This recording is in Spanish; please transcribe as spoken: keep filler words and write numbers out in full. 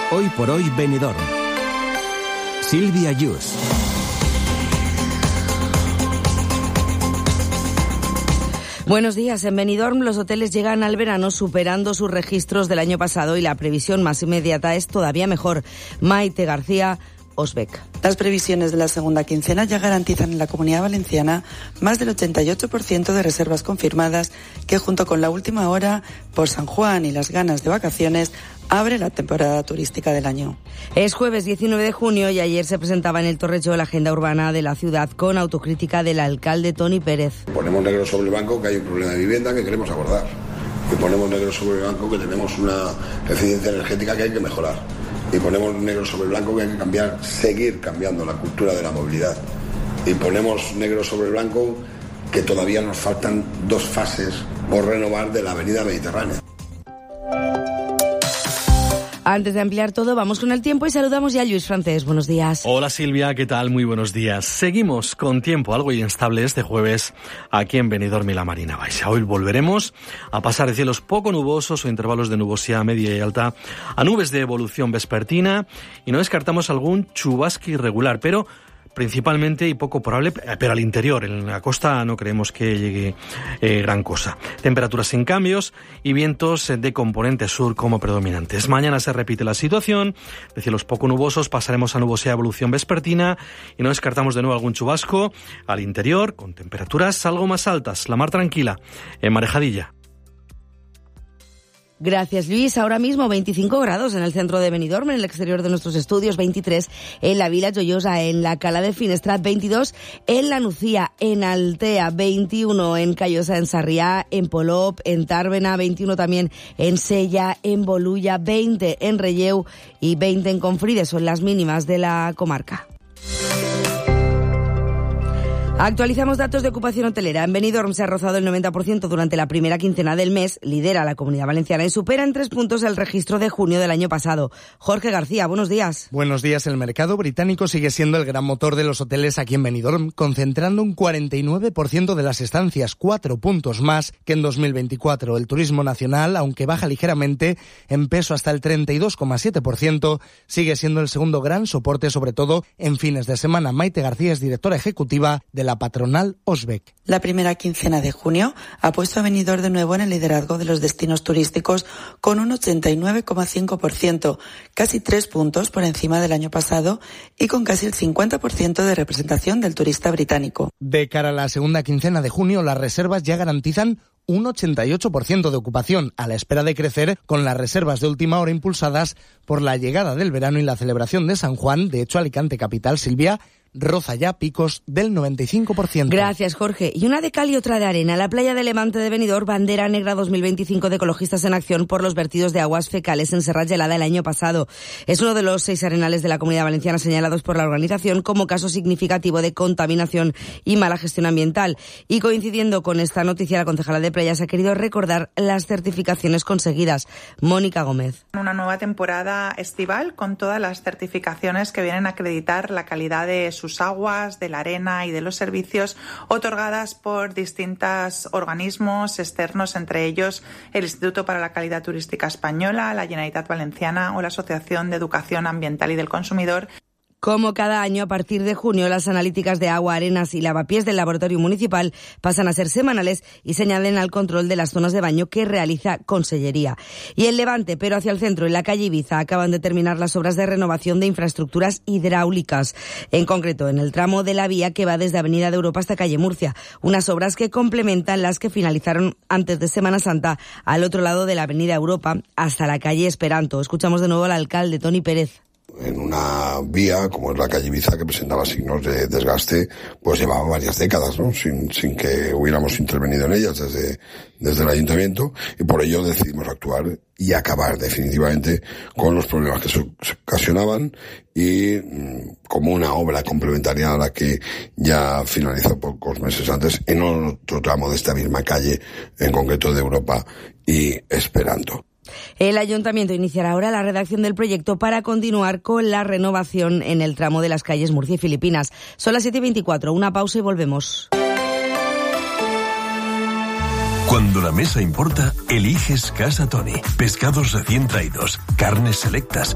Hoy por hoy Benidorm. Silvia Yus. Buenos días. En Benidorm los hoteles llegan al verano superando sus registros del año pasado y la previsión más inmediata es todavía mejor. Maite García, Osbec. Las previsiones de la segunda quincena ya garantizan en la Comunidad Valenciana más del ochenta y ocho por ciento de reservas confirmadas, que junto con la última hora por San Juan y las ganas de vacaciones abre la temporada turística del año. Es jueves diecinueve de junio y ayer se presentaba en el Torrecho la agenda urbana de la ciudad con autocrítica del alcalde Toni Pérez. Ponemos negro sobre el blanco que hay un problema de vivienda que queremos abordar. Y ponemos negro sobre el blanco que tenemos una eficiencia energética que hay que mejorar. Y ponemos negro sobre blanco que hay que cambiar, seguir cambiando la cultura de la movilidad. Y ponemos negro sobre blanco que todavía nos faltan dos fases por renovar de la avenida Mediterránea. Antes de ampliar todo, vamos con el tiempo y saludamos ya a Lluís Francés. Buenos días. Hola Silvia, ¿qué tal? Muy buenos días. Seguimos con tiempo algo inestable este jueves aquí en Benidorm y la Marina Baixa. Hoy volveremos a pasar de cielos poco nubosos o intervalos de nubosidad media y alta a nubes de evolución vespertina y no descartamos algún chubasque irregular, pero principalmente y poco probable, pero al interior, en la costa no creemos que llegue eh, gran cosa. Temperaturas sin cambios y vientos de componente sur como predominantes. Mañana se repite la situación, de cielos poco nubosos pasaremos a nubosidad de evolución vespertina y no descartamos de nuevo algún chubasco al interior con temperaturas algo más altas, la mar tranquila, en Marejadilla. Gracias, Luis. Ahora mismo veinticinco grados en el centro de Benidorm, en el exterior de nuestros estudios, veintitrés en la Vila Joiosa, en la Cala de Finestrat, veintidós en la Nucía, en Altea, veintiuno en Callosa, en Sarriá, en Polop, en Tàrbena, veintiuno también en Sella, en Bolulla, veinte en Relleu y veinte en Confrides, son las mínimas de la comarca. Actualizamos datos de ocupación hotelera. En Benidorm se ha rozado el noventa por ciento durante la primera quincena del mes, lidera la Comunidad Valenciana y supera en tres puntos el registro de junio del año pasado. Jorge García, buenos días. Buenos días. El mercado británico sigue siendo el gran motor de los hoteles aquí en Benidorm, concentrando un cuarenta y nueve por ciento de las estancias, cuatro puntos más que en dos mil veinticuatro. El turismo nacional, aunque baja ligeramente, en peso hasta el treinta y dos coma siete por ciento, sigue siendo el segundo gran soporte, sobre todo en fines de semana. Maite García es directora ejecutiva de la patronal Osbec. La primera quincena de junio ha puesto a Benidorm de nuevo en el liderazgo de los destinos turísticos con un ochenta y nueve coma cinco por ciento, casi tres puntos por encima del año pasado y con casi el cincuenta por ciento de representación del turista británico. De cara a la segunda quincena de junio, las reservas ya garantizan un ochenta y ocho por ciento de ocupación, a la espera de crecer con las reservas de última hora impulsadas por la llegada del verano y la celebración de San Juan. De hecho, Alicante capital, Silvia, roza ya picos del noventa y cinco por ciento. Gracias, Jorge. Y una de cal y otra de arena. La playa de Levante de Benidorm, bandera negra dos mil veinticinco de Ecologistas en Acción por los vertidos de aguas fecales en Serrat Gelada el año pasado. Es uno de los seis arenales de la Comunidad Valenciana señalados por la organización como caso significativo de contaminación y mala gestión ambiental. Y coincidiendo con esta noticia, la concejala de playas ha querido recordar las certificaciones conseguidas. Mónica Gómez. Una nueva temporada estival con todas las certificaciones que vienen a acreditar la calidad de sus aguas, de la arena y de los servicios otorgadas por distintos organismos externos, entre ellos el Instituto para la Calidad Turística Española, la Generalitat Valenciana o la Asociación de Educación Ambiental y del Consumidor. Como cada año, a partir de junio, las analíticas de agua, arenas y lavapiés del laboratorio municipal pasan a ser semanales y se añaden al control de las zonas de baño que realiza Consellería. Y en Levante, pero hacia el centro, en la calle Ibiza, acaban de terminar las obras de renovación de infraestructuras hidráulicas, en concreto en el tramo de la vía que va desde Avenida de Europa hasta calle Murcia, unas obras que complementan las que finalizaron antes de Semana Santa al otro lado de la Avenida Europa hasta la calle Esperanto. Escuchamos de nuevo al alcalde Toni Pérez. En una vía como es la calle Ibiza, que presentaba signos de desgaste, pues llevaba varias décadas, ¿no? Sin, sin que hubiéramos intervenido en ellas desde, desde el ayuntamiento, y por ello decidimos actuar y acabar definitivamente con los problemas que se, se ocasionaban y mmm, como una obra complementaria a la que ya finalizó pocos meses antes en otro tramo de esta misma calle, en concreto de Europa y Esperanto. El ayuntamiento iniciará ahora la redacción del proyecto para continuar con la renovación en el tramo de las calles Murcia y Filipinas. Son las siete y veinticuatro, una pausa y volvemos. Cuando la mesa importa, eliges Casa Toni. Pescados recién traídos, carnes selectas,